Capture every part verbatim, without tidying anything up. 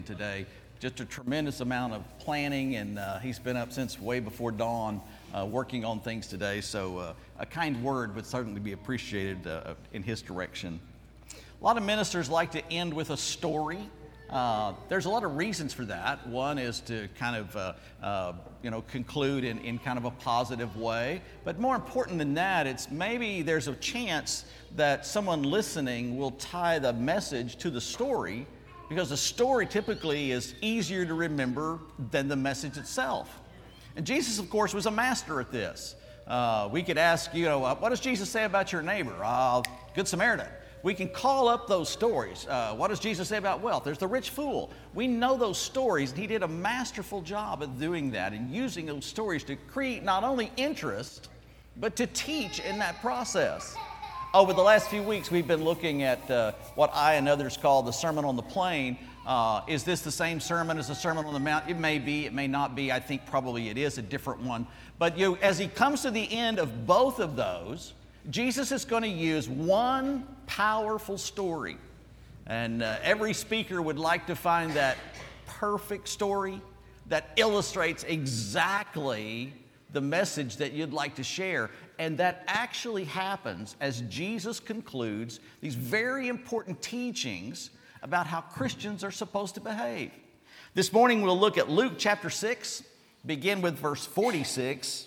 today. Just a tremendous amount of planning, and uh, he's been up since way before dawn uh, working on things today. So uh, a kind word would certainly be appreciated uh, in his direction. A lot of ministers like to end with a story. Uh, there's a lot of reasons for that. One is to kind of, uh, uh, you know, conclude in, in kind of a positive way. But more important than that, it's maybe there's a chance that someone listening will tie the message to the story, because the story typically is easier to remember than the message itself. And Jesus, of course, was a master at this. Uh, we could ask, you know, uh, what does Jesus say about your neighbor? Uh, Good Samaritan. We can call up those stories. Uh, what does Jesus say about wealth? There's the rich fool. We know those stories, and he did a masterful job at doing that and using those stories to create not only interest, but to teach in that process. Over the last few weeks, we've been looking at uh, what I and others call the Sermon on the Plain. Uh, is this the same sermon as the Sermon on the Mount? It may be, it may not be. I think probably it is a different one. But you know, as he comes to the end of both of those, Jesus is going to use one powerful story. And uh, every speaker would like to find that perfect story that illustrates exactly the message that you'd like to share. And that actually happens as Jesus concludes these very important teachings about how Christians are supposed to behave. This morning we'll look at Luke chapter six, begin with verse forty-six.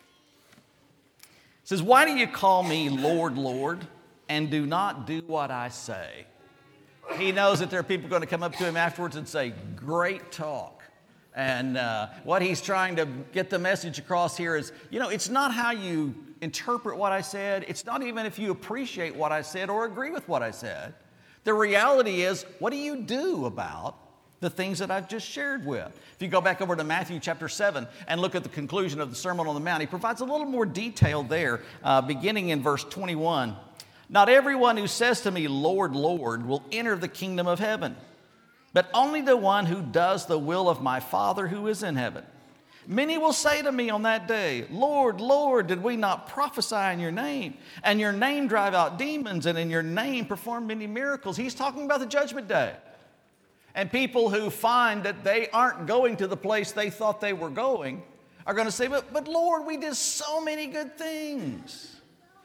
It says, "Why do you call me Lord, Lord, and do not do what I say?" He knows that there are people going to come up to him afterwards and say, "Great talk." And uh, what he's trying to get the message across here is, you know, it's not how you interpret what I said. It's not even if you appreciate what I said or agree with what I said. The reality is, what do you do about the things that I've just shared with? If you go back over to Matthew chapter seven and look at the conclusion of the Sermon on the Mount, he provides a little more detail there, uh, beginning in verse twenty-one. "Not everyone who says to me, 'Lord, Lord,' will enter the kingdom of heaven, but only the one who does the will of my Father who is in heaven. Many will say to me on that day, 'Lord, Lord, did we not prophesy in your name, and your name drive out demons, and in your name perform many miracles?'" He's talking about the judgment day. And people who find that they aren't going to the place they thought they were going are going to say, but, but Lord, we did so many good things."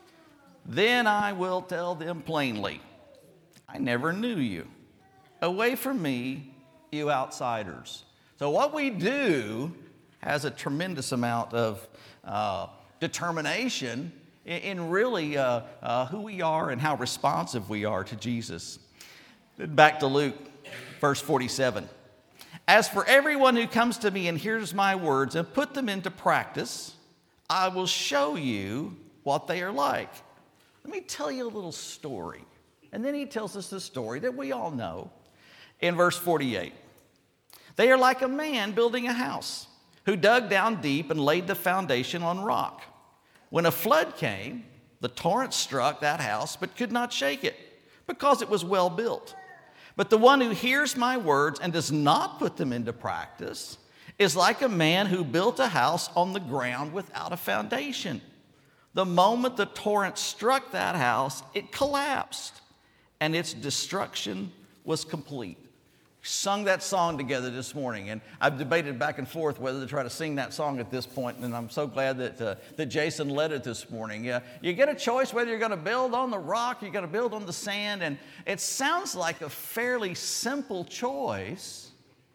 "Then I will tell them plainly, 'I never knew you. Away from me, you outsiders.'" So what we do has a tremendous amount of uh, determination in, in really uh, uh, who we are and how responsive we are to Jesus. Back to Luke, verse forty-seven. "As for everyone who comes to me and hears my words and put them into practice, I will show you what they are like." Let me tell you a little story. And then he tells us the story that we all know. In verse forty-eight, "They are like a man building a house, who dug down deep and laid the foundation on rock. When a flood came, the torrent struck that house, but could not shake it, because it was well built. But the one who hears my words and does not put them into practice is like a man who built a house on the ground without a foundation. The moment the torrent struck that house, it collapsed, and its destruction was complete." Sung that song together this morning, and I've debated back and forth whether to try to sing that song at this point, and I'm so glad that uh, that Jason led it this morning. Yeah, you get a choice whether you're going to build on the rock, you're going to build on the sand, and it sounds like a fairly simple choice.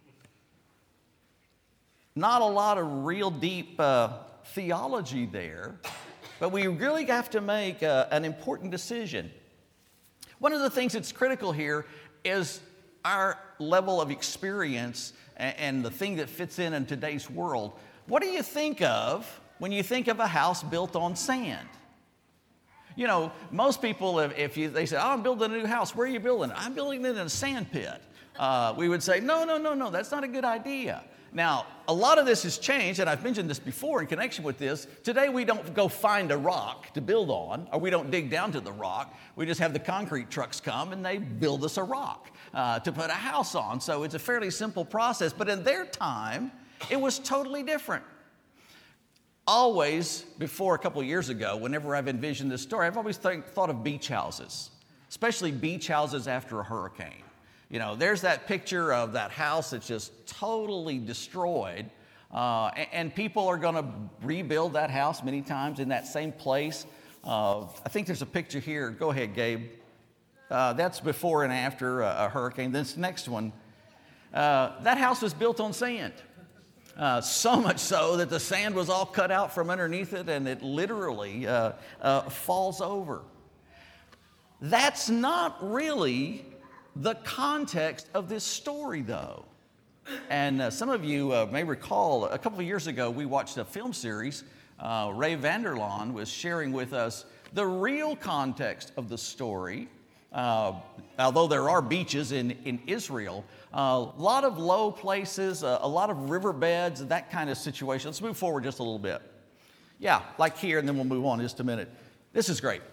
Not a lot of real deep uh, theology there, but we really have to make uh, an important decision. One of the things that's critical here is our level of experience and the thing that fits in in today's world. What do you think of when you think of a house built on sand? You know, most people, if you, they say, "Oh, I'm building a new house," "Where are you building it?" "I'm building it in a sand pit." Uh, we would say, no, no, no, no, that's not a good idea. Now, a lot of this has changed, and I've mentioned this before in connection with this. Today, we don't go find a rock to build on, or we don't dig down to the rock. We just have the concrete trucks come, and they build us a rock uh, to put a house on. So it's a fairly simple process. But in their time, it was totally different. Always, before a couple of years ago, whenever I've envisioned this story, I've always think, thought of beach houses, especially beach houses after a hurricane. You know, there's that picture of that house that's just totally destroyed, uh, and, and people are going to rebuild that house many times in that same place. Uh, I think there's a picture here. Go ahead, Gabe. Uh, that's before and after a, a hurricane. This next one, uh, that house was built on sand. Uh, so much so that the sand was all cut out from underneath it, and it literally uh, uh, falls over. That's not really the context of this story, though. And uh, some of you uh, may recall a couple of years ago, we watched a film series. Uh, Ray Vanderlaan was sharing with us the real context of the story. Uh, although there are beaches in, in Israel, a uh, lot of low places, uh, a lot of riverbeds, that kind of situation. Let's move forward just a little bit. Yeah, like here, and then we'll move on in just a minute. This is great.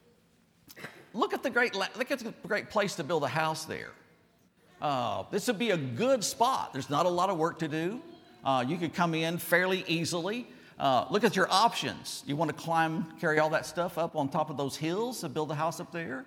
Look at the great, look at the great place to build a house there. Uh, this would be a good spot. There's not a lot of work to do. Uh, you could come in fairly easily. Uh, look at your options. You want to climb, carry all that stuff up on top of those hills to build a house up there?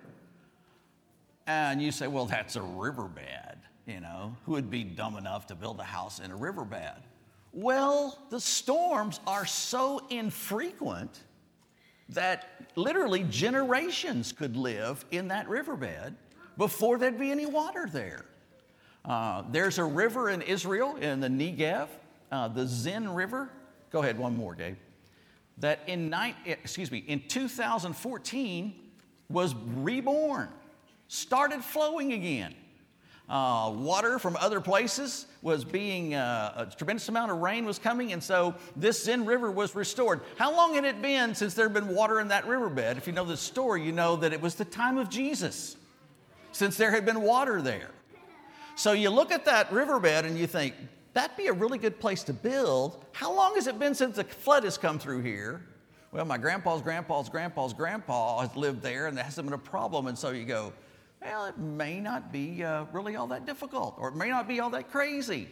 And you say, well, that's a riverbed, you know. Who would be dumb enough to build a house in a riverbed? Well, the storms are so infrequent that literally generations could live in that riverbed before there'd be any water there. Uh, there's a river in Israel, in the Negev, uh, the Zin River. Go ahead, one more, Gabe. That in, nine, excuse me, in two thousand fourteen was reborn, started flowing again. Uh, water from other places was being, uh, a tremendous amount of rain was coming, and so this Zin River was restored. How long had it been since there had been water in that riverbed? If you know the story, you know that it was the time of Jesus, since there had been water there. So you look at that riverbed and you think, that'd be a really good place to build. How long has it been since the flood has come through here? Well, my grandpa's grandpa's grandpa's grandpa has lived there, and there hasn't been a problem, and so you go, well, it may not be uh, really all that difficult, or it may not be all that crazy.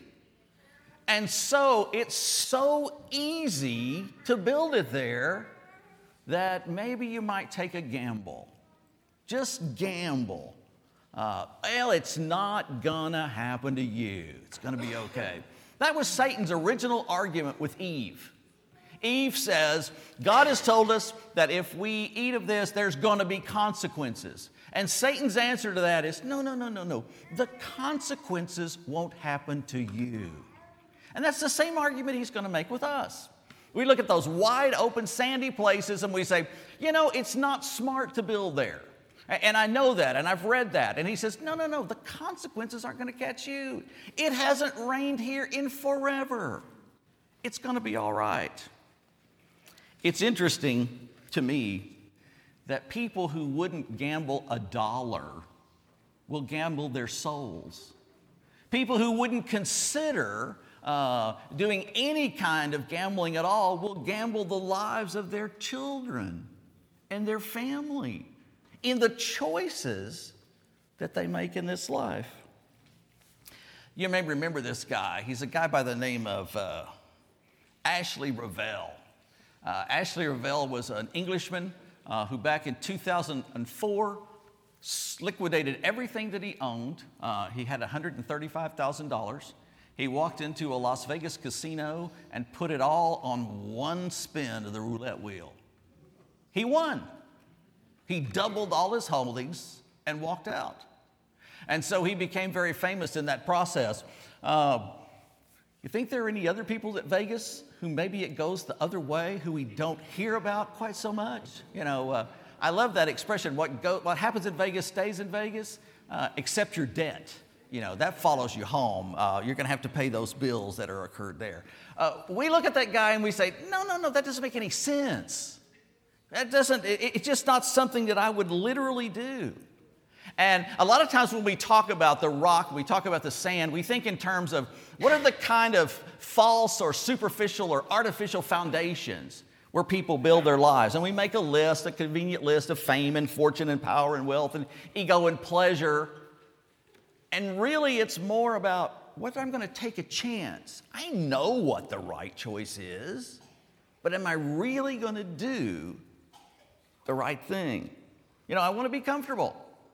And so it's so easy to build it there that maybe you might take a gamble. Just gamble. Uh, well, it's not gonna happen to you. It's gonna be okay. That was Satan's original argument with Eve. Eve says, God has told us that if we eat of this, there's gonna be consequences. And Satan's answer to that is, no, no, no, no, no. The consequences won't happen to you. And that's the same argument he's going to make with us. We look at those wide open sandy places and we say, you know, it's not smart to build there. And I know that, and I've read that. And he says, no, no, no, the consequences aren't going to catch you. It hasn't rained here in forever. It's going to be all right. It's interesting to me that people who wouldn't gamble a dollar will gamble their souls. People who wouldn't consider uh, doing any kind of gambling at all will gamble the lives of their children and their family in the choices that they make in this life. You may remember this guy. He's a guy by the name of uh, Ashley Revell. Uh, Ashley Revell was an Englishman Uh, who back in two thousand four liquidated everything that he owned. Uh, he had one hundred thirty-five thousand dollars. He walked into a Las Vegas casino and put it all on one spin of the roulette wheel. He won. He doubled all his holdings and walked out. And so he became very famous in that process. Uh, you think there are any other people at Vegas who maybe it goes the other way, who we don't hear about quite so much? You know, uh, I love that expression, what, go, what happens in Vegas stays in Vegas, uh, except your debt. You know, that follows you home. Uh, you're going to have to pay those bills that are occurred there. Uh, we look at that guy and we say, no, no, no, that doesn't make any sense. That doesn't, it, it's just not something that I would literally do. And a lot of times when we talk about the rock, we talk about the sand, we think in terms of what are the kind of false or superficial or artificial foundations where people build their lives. And we make a list, a convenient list of fame and fortune and power and wealth and ego and pleasure. And really it's more about whether I'm going to take a chance. I know what the right choice is, but am I really going to do the right thing? You know, I want to be comfortable.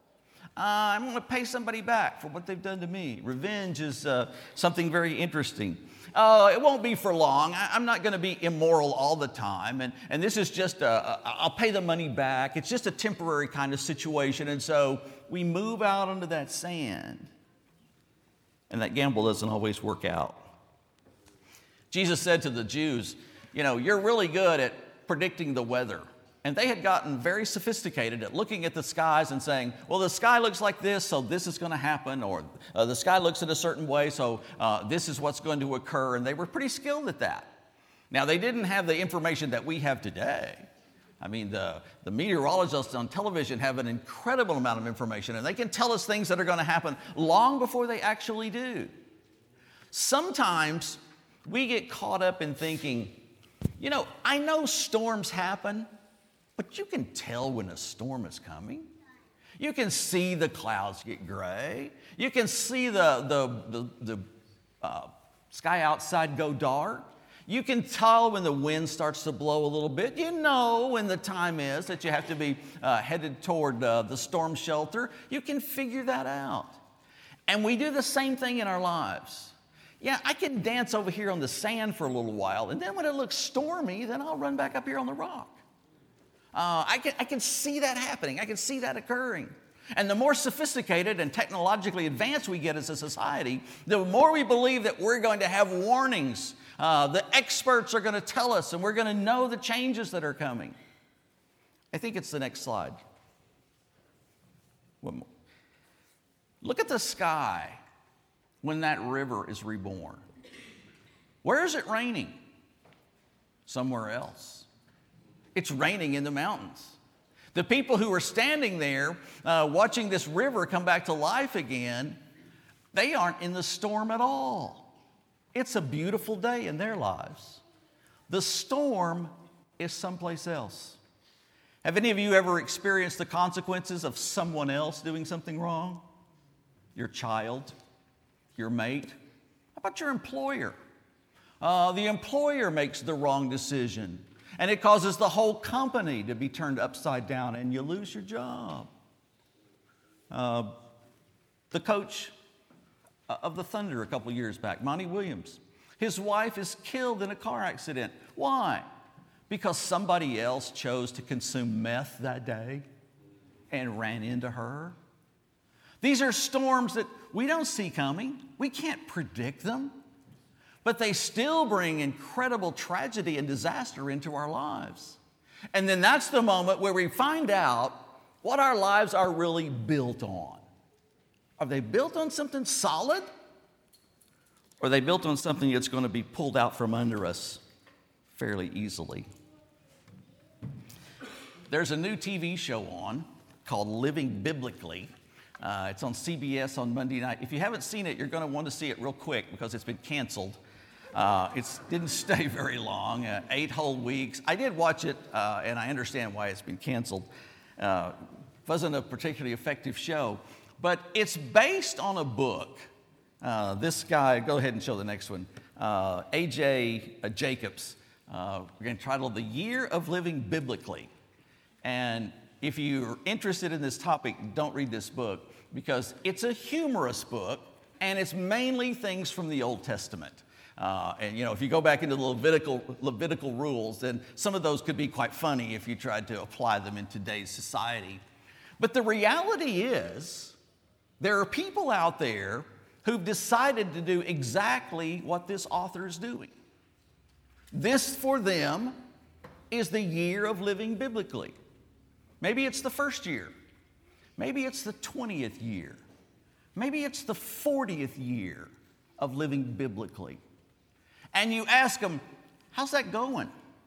Uh, I'm going to pay somebody back for what they've done to me. Revenge is uh, something very interesting. Uh, it won't be for long. I, I'm not going to be immoral all the time. And, and this is just, a, a, I'll pay the money back. It's just a temporary kind of situation. And so we move out onto that sand. And that gamble doesn't always work out. Jesus said to the Jews, you know, you're really good at predicting the weather. And they had gotten very sophisticated at looking at the skies and saying, well, the sky looks like this, so this is going to happen. Or uh, the sky looks in a certain way, so uh, this is what's going to occur. And they were pretty skilled at that. Now, they didn't have the information that we have today. I mean, the, the meteorologists on television have an incredible amount of information, and they can tell us things that are going to happen long before they actually do. Sometimes we get caught up in thinking, you know, I know storms happen, but you can tell when a storm is coming. You can see the clouds get gray. You can see the, the, the, the uh, sky outside go dark. You can tell when the wind starts to blow a little bit. You know when the time is that you have to be uh, headed toward uh, the storm shelter. You can figure that out. And we do the same thing in our lives. Yeah, I can dance over here on the sand for a little while, and then when it looks stormy, then I'll run back up here on the rock. Uh, I can, I can see that happening. I can see that occurring. And the more sophisticated and technologically advanced we get as a society, the more we believe that we're going to have warnings. Uh, the experts are going to tell us, and we're going to know the changes that are coming. I think it's the next slide. One more. Look at the sky when that river is reborn. Where is it raining? Somewhere else. It's raining in the mountains. The people who are standing there uh, watching this river come back to life again, they aren't in the storm at all. It's a beautiful day in their lives. The storm is someplace else. Have any of you ever experienced the consequences of someone else doing something wrong? Your child, your mate? How about your employer? Uh, the employer makes the wrong decision, and it causes the whole company to be turned upside down, and you lose your job. Uh, the coach of the Thunder a couple years back, Monty Williams, his wife is killed in a car accident. Why? Because somebody else chose to consume meth that day and ran into her. These are storms that we don't see coming. We can't predict them. But they still bring incredible tragedy and disaster into our lives. And then that's the moment where we find out what our lives are really built on. Are they built on something solid? Or are they built on something that's going to be pulled out from under us fairly easily? There's a new T V show on called Living Biblically. Uh, it's on C B S on Monday night. If you haven't seen it, you're going to want to see it real quick because it's been canceled. Uh, it didn't stay very long, uh, eight whole weeks. I did watch it, uh, and I understand why it's been canceled. Uh, wasn't a particularly effective show, but it's based on a book. Uh, this guy, go ahead and show the next one, uh, A J Jacobs. Uh, we're going to title The Year of Living Biblically. And if you're interested in this topic, don't read this book because it's a humorous book and it's mainly things from the Old Testament. Uh, and, you know, if you go back into the Levitical, Levitical rules, then some of those could be quite funny if you tried to apply them in today's society. But the reality is there are people out there who've decided to do exactly what this author is doing. This, for them, is the year of living biblically. Maybe it's the first year. Maybe it's the twentieth year. Maybe it's the fortieth year of living biblically. And you ask them, how's that going?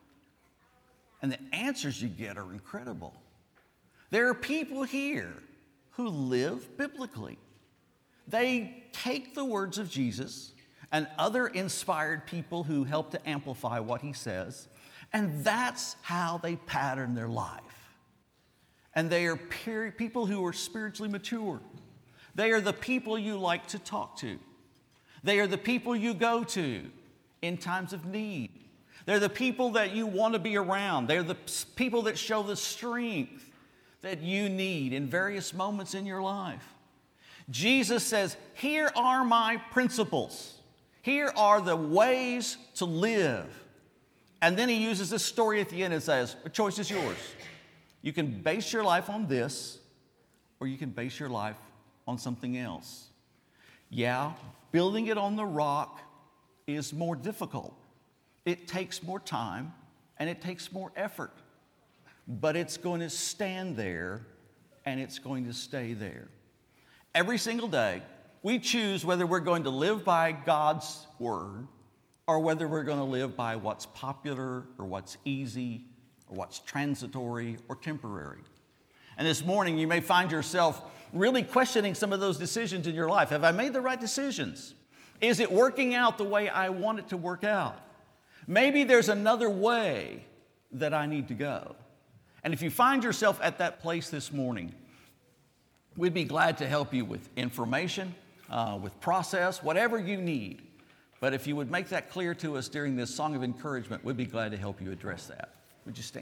And the answers you get are incredible. There are people here who live biblically. They take the words of Jesus and other inspired people who help to amplify what he says, and that's how they pattern their life. And they are peri- people who are spiritually mature. They are the people you like to talk to. They are the people you go to in times of need. They're the people that you want to be around. They're the people that show the strength that you need in various moments in your life. Jesus says, here are my principles. Here are the ways to live. And then he uses this story at the end and says, the choice is yours. You can base your life on this, or you can base your life on something else. Yeah, building it on the rock is more difficult. It takes more time, and it takes more effort. But it's going to stand there, and it's going to stay there. Every single day, we choose whether we're going to live by God's word or whether we're going to live by what's popular or what's easy or what's transitory or temporary. And this morning, you may find yourself really questioning some of those decisions in your life. Have I made the right decisions? Is it working out the way I want it to work out? Maybe there's another way that I need to go. And if you find yourself at that place this morning, we'd be glad to help you with information, uh, with process, whatever you need. But if you would make that clear to us during this song of encouragement, we'd be glad to help you address that. Would you stand?